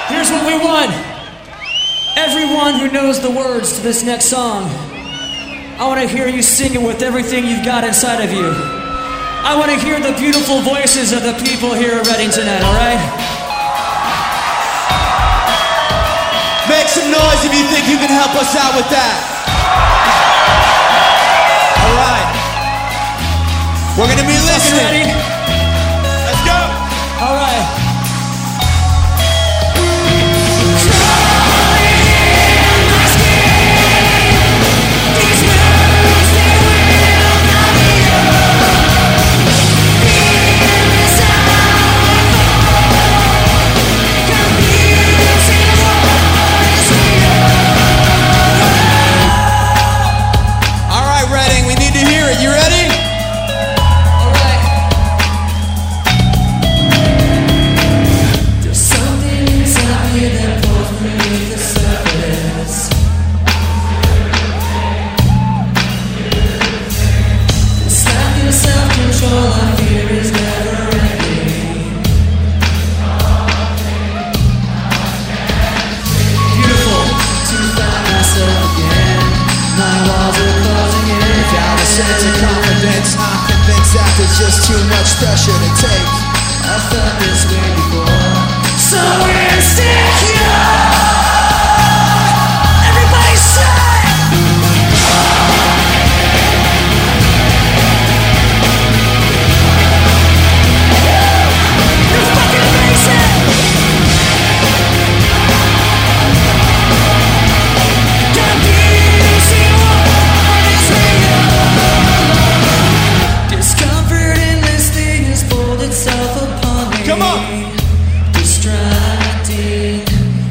Here's what we want. Everyone who knows the words to this next song, I want to hear you sing it with everything you've got inside of you. I want to hear the beautiful voices of the people here at Reading tonight, all right? Make some noise if you think you can help us out with that. All right. We're going to be listening. Ready? Let's go. All right. You ready? All right. There's something inside me that pulls beneath the surface. This lack of self-control I fear is never ending. Beautiful to find myself again. My walls are closing in. Without a sense of confidence, I'm convinced that there's just too much pressure to take. I felt this way before. So insecure. Everybody say. You fucking face it. Discomfort in this thing has pulled itself upon me. Come on. Distracting,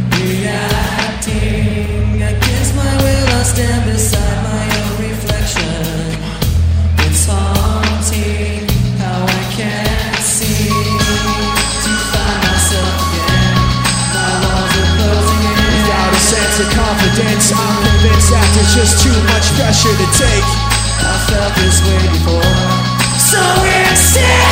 reacting against my will. I stand beside my own reflection. It's haunting how I can't seem to find myself again. My walls are closing in. Without a sense of confidence, I'm convinced that there's just too much pressure to take. I felt this way before. So insane.